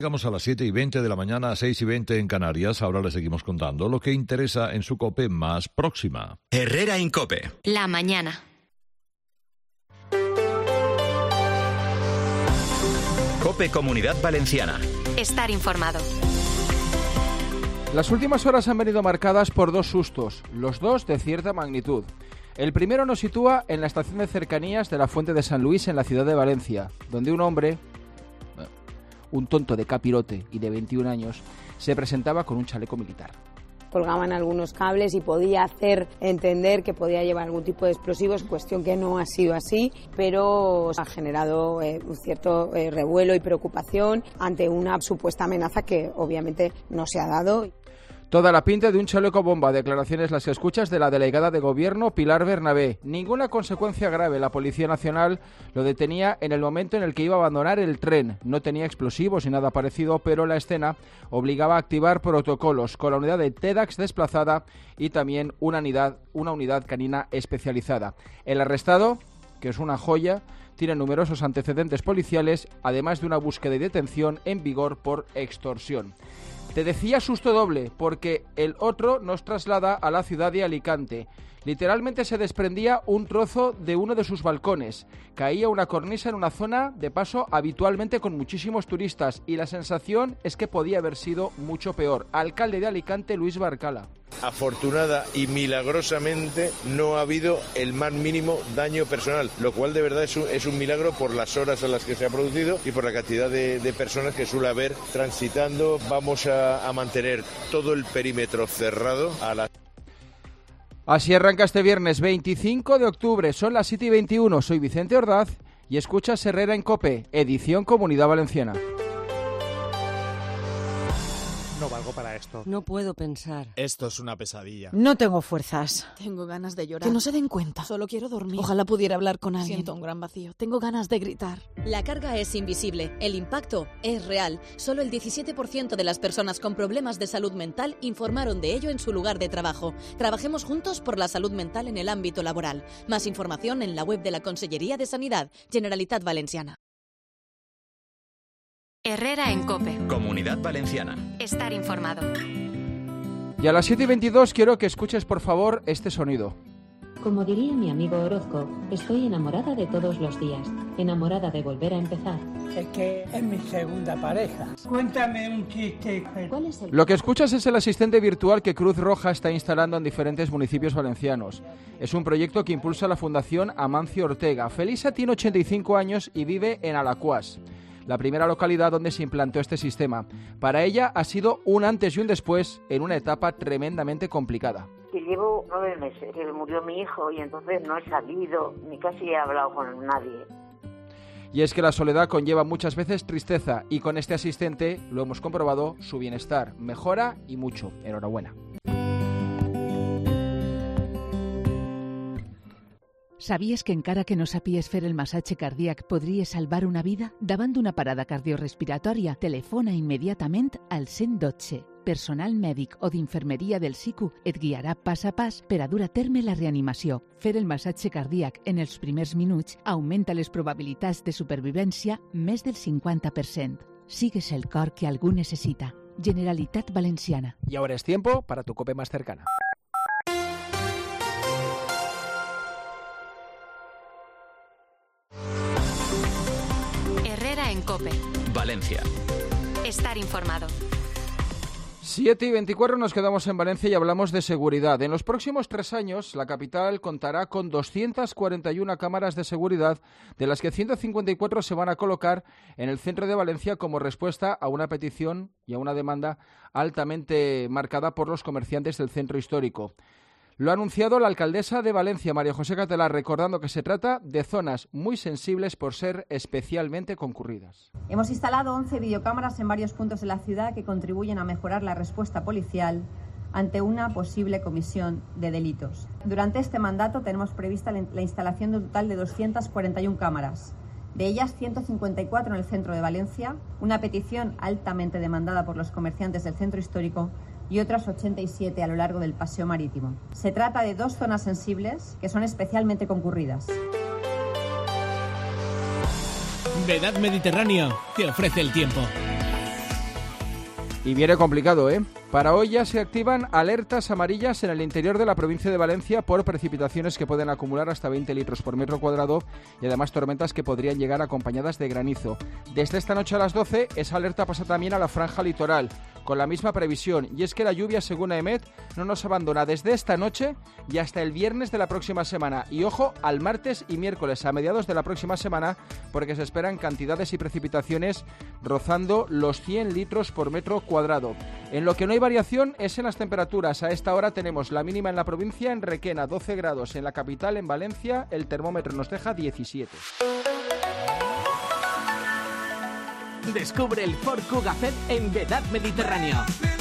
Llegamos a las 7:20 de la mañana, 6:20 en Canarias. Ahora le seguimos contando lo que interesa en su COPE más próxima. Herrera en COPE. La mañana. COPE Comunidad Valenciana. Estar informado. Las últimas horas han venido marcadas por dos sustos, los dos de cierta magnitud. El primero nos sitúa en la estación de cercanías de la Fuente de San Luis en la ciudad de Valencia, donde un hombre, un tonto de capirote y de 21 años, se presentaba con un chaleco militar. Colgaban algunos cables y podía hacer entender que podía llevar algún tipo de explosivos, cuestión que no ha sido así, pero ha generado un cierto revuelo y preocupación ante una supuesta amenaza que obviamente no se ha dado. Toda la pinta de un chaleco bomba, declaraciones las que escuchas de la delegada de Gobierno Pilar Bernabé. Ninguna consecuencia grave. La Policía Nacional lo detenía en el momento en el que iba a abandonar el tren. No tenía explosivos ni nada parecido, pero la escena obligaba a activar protocolos con la unidad de TEDx desplazada y también una unidad canina especializada. El arrestado, que es una joya, tiene numerosos antecedentes policiales, además de una búsqueda y detención en vigor por extorsión. Te decía susto doble, porque el otro nos traslada a la ciudad de Alicante. Literalmente se desprendía un trozo de uno de sus balcones. Caía una cornisa en una zona de paso habitualmente con muchísimos turistas y la sensación es que podía haber sido mucho peor. Alcalde de Alicante, Luis Barcala. Afortunada y milagrosamente no ha habido el más mínimo daño personal, lo cual de verdad es un milagro por las horas en las que se ha producido y por la cantidad de personas que suele haber transitando. Vamos a mantener todo el perímetro cerrado a la... Así arranca este viernes 25 de octubre, son las 7:21. Soy Vicente Ordaz y escuchas Herrera en COPE, edición Comunidad Valenciana. No valgo para esto. No puedo pensar. Esto es una pesadilla. No tengo fuerzas. Tengo ganas de llorar. Que no se den cuenta. Solo quiero dormir. Ojalá pudiera hablar con alguien. Siento un gran vacío. Tengo ganas de gritar. La carga es invisible. El impacto es real. Solo el 17% de las personas con problemas de salud mental informaron de ello en su lugar de trabajo. Trabajemos juntos por la salud mental en el ámbito laboral. Más información en la web de la Consellería de Sanidad, Generalitat Valenciana. Herrera en COPE. Comunidad Valenciana. Estar informado. Y a las 7:22 quiero que escuches por favor este sonido. Como diría mi amigo Orozco, estoy enamorada de todos los días, enamorada de volver a empezar. Es que es mi segunda pareja. Cuéntame un chiste. ¿Cuál es el... Lo que escuchas es el asistente virtual que Cruz Roja está instalando en diferentes municipios valencianos. Es un proyecto que impulsa la Fundación Amancio Ortega. Felisa tiene 85 años y vive en Alacuás, la primera localidad donde se implantó este sistema. Para ella ha sido un antes y un después en una etapa tremendamente complicada. Llevo 9 meses que murió mi hijo y entonces no he salido ni casi he hablado con nadie. Y es que la soledad conlleva muchas veces tristeza y con este asistente lo hemos comprobado, su bienestar mejora y mucho. Enhorabuena. Sabies que encara que no sapies fer el massatge cardíac podria salvar una vida? Davant d'una parada cardiorespiratòria, telefona immediatament al 112. Personal mèdic o d'infermeria del SICU et guiarà pas a pas per a dur a terme la reanimació. Fer el massatge cardíac en els primers minuts augmenta les probabilitats de supervivència més del 50%. Sigues el cor que algú necessita. Generalitat Valenciana. Y ahora es tiempo para tu COPE más cercana. Herrera en COPE. Valencia. Estar informado. 7:24 nos quedamos en Valencia y hablamos de seguridad. En los próximos 3 años, la capital contará con 241 cámaras de seguridad, de las que 154 se van a colocar en el centro de Valencia como respuesta a una petición y a una demanda altamente marcada por los comerciantes del centro histórico. Lo ha anunciado la alcaldesa de Valencia, María José Catalá, recordando que se trata de zonas muy sensibles por ser especialmente concurridas. Hemos instalado 11 videocámaras en varios puntos de la ciudad que contribuyen a mejorar la respuesta policial ante una posible comisión de delitos. Durante este mandato tenemos prevista la instalación de un total de 241 cámaras. De ellas, 154 en el centro de Valencia, una petición altamente demandada por los comerciantes del centro histórico, y otras 87 a lo largo del Paseo Marítimo. Se trata de 2 zonas sensibles que son especialmente concurridas. Vedad Mediterráneo te ofrece el tiempo. Y viene complicado, ¿eh? Para hoy ya se activan alertas amarillas en el interior de la provincia de Valencia por precipitaciones que pueden acumular hasta 20 litros por metro cuadrado y además tormentas que podrían llegar acompañadas de granizo. Desde esta noche a las 12, esa alerta pasa también a la franja litoral, con la misma previsión. Y es que la lluvia, según EMET, no nos abandona desde esta noche y hasta el viernes de la próxima semana. Y ojo, al martes y miércoles, a mediados de la próxima semana, porque se esperan cantidades y precipitaciones rozando los 100 litros por metro cuadrado. En lo que no hay variación es en las temperaturas. A esta hora tenemos la mínima en la provincia, en Requena 12 grados, en la capital, en Valencia, el termómetro nos deja 17. Descubre el Ford Kuga Fed en Vedad Mediterráneo.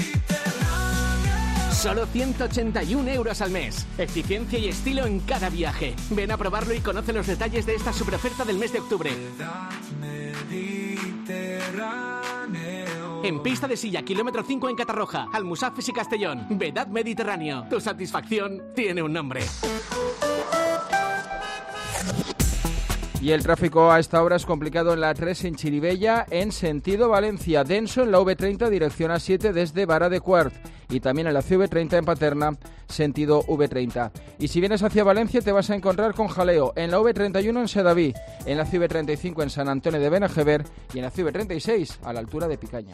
Solo 181 euros al mes. Eficiencia y estilo en cada viaje. Ven a probarlo y conoce los detalles de esta superoferta del mes de octubre. En pista de silla, kilómetro 5 en Catarroja, Almusafes y Castellón. Vedad Mediterráneo. Tu satisfacción tiene un nombre. Y el tráfico a esta hora es complicado en la A3 en Chirivella, en sentido Valencia, denso en la V30 dirección A7 desde Vara de Quart y también en la CV30 en Paterna, sentido V30. Y si vienes hacia Valencia te vas a encontrar con jaleo en la V31 en Sedaví, en la CV35 en San Antonio de Benajever y en la CV36 a la altura de Picaña.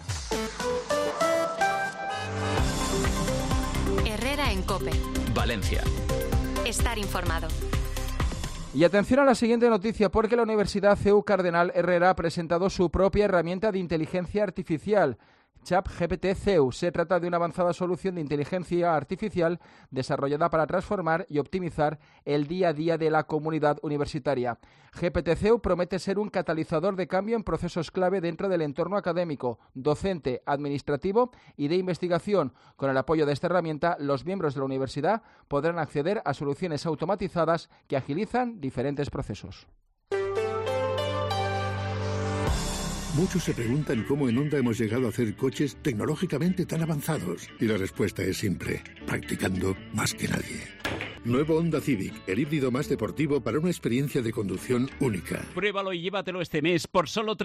Herrera en COPE. Valencia. Estar informado. Y atención a la siguiente noticia, porque la Universidad CEU Cardenal Herrera ha presentado su propia herramienta de inteligencia artificial, ChatGPT CEU. Se trata de una avanzada solución de inteligencia artificial desarrollada para transformar y optimizar el día a día de la comunidad universitaria. GPT CEU promete ser un catalizador de cambio en procesos clave dentro del entorno académico, docente, administrativo y de investigación. Con el apoyo de esta herramienta, los miembros de la universidad podrán acceder a soluciones automatizadas que agilizan diferentes procesos. Muchos se preguntan cómo en Honda hemos llegado a hacer coches tecnológicamente tan avanzados. Y la respuesta es simple: practicando más que nadie. Nuevo Honda Civic, el híbrido más deportivo para una experiencia de conducción única. Pruébalo y llévatelo este mes por solo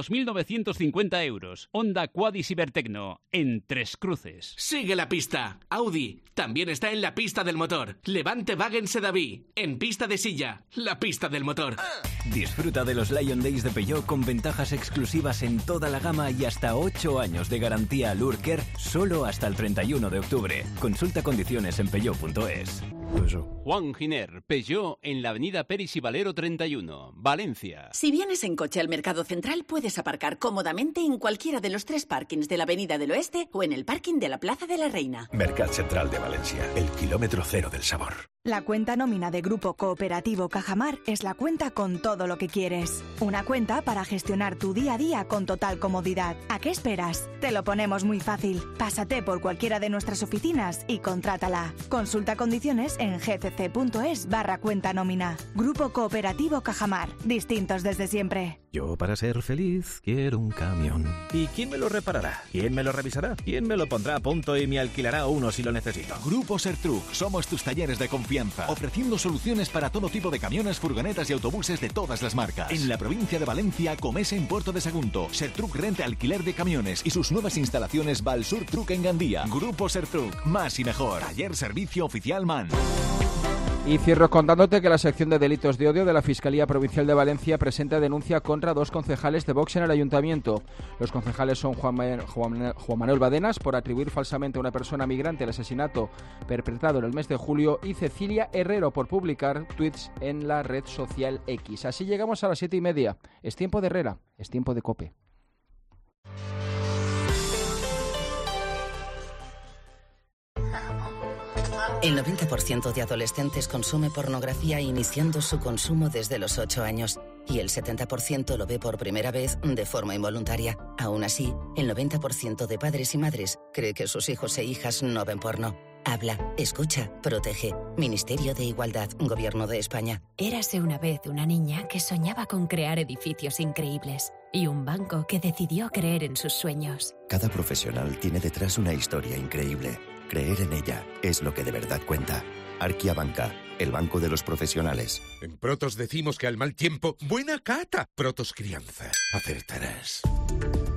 32.950 euros. Honda Quad y Cibertecno, en Tres Cruces. Sigue la pista. Audi también está en la pista del motor. Levante Wagen Sedaví, en pista de silla, la pista del motor. Disfruta de los Lion Days de Peugeot con ventajas exclusivas en toda la gama y hasta 8 años de garantía Lurker solo hasta el 31 de octubre. Consulta condiciones en peugeot.es. Juan Giner, Peugeot, en la avenida Peris y Valero 31, Valencia. Si vienes en coche al Mercado Central, puedes aparcar cómodamente en cualquiera de los 3 parkings de la Avenida del Oeste o en el parking de la Plaza de la Reina. Mercat Central de Valencia, el kilómetro cero del sabor. La cuenta nómina de Grupo Cooperativo Cajamar es la cuenta con todo lo que quieres. Una cuenta para gestionar tu día a día con total comodidad. ¿A qué esperas? Te lo ponemos muy fácil. Pásate por cualquiera de nuestras oficinas y contrátala. Consulta condiciones en gcc.es/cuenta nómina. Grupo Cooperativo Cajamar. Distintos desde siempre. Yo, para ser feliz, quiero un camión. ¿Y quién me lo reparará? ¿Quién me lo revisará? ¿Quién me lo pondrá a punto y me alquilará uno si lo necesito? Grupo Sertruc. Somos tus talleres de confianza, ofreciendo soluciones para todo tipo de camiones, furgonetas y autobuses de todas las marcas. En la provincia de Valencia, Comesa en Puerto de Sagunto. Sertruc renta alquiler de camiones y sus nuevas instalaciones Valsur Truck en Gandía. Grupo Sertruc. Más y mejor. Taller Servicio Oficial MAN. Y cierro contándote que la sección de delitos de odio de la Fiscalía Provincial de Valencia presenta denuncia contra 2 concejales de Vox en el Ayuntamiento. Los concejales son Juan Manuel Badenas, por atribuir falsamente a una persona migrante el asesinato perpetrado en el mes de julio, y Cecilia Herrero, por publicar tweets en la red social X. Así llegamos a las 7:30. Es tiempo de Herrera, es tiempo de COPE. El 90% de adolescentes consume pornografía iniciando su consumo desde los 8 años y el 70% lo ve por primera vez de forma involuntaria. Aún así, el 90% de padres y madres cree que sus hijos e hijas no ven porno. Habla, escucha, protege. Ministerio de Igualdad, Gobierno de España. Érase una vez una niña que soñaba con crear edificios increíbles y un banco que decidió creer en sus sueños. Cada profesional tiene detrás una historia increíble. Creer en ella es lo que de verdad cuenta. Arquia Banca, el banco de los profesionales. En Protos decimos que al mal tiempo, buena cata. Protos Crianza. Acertarás.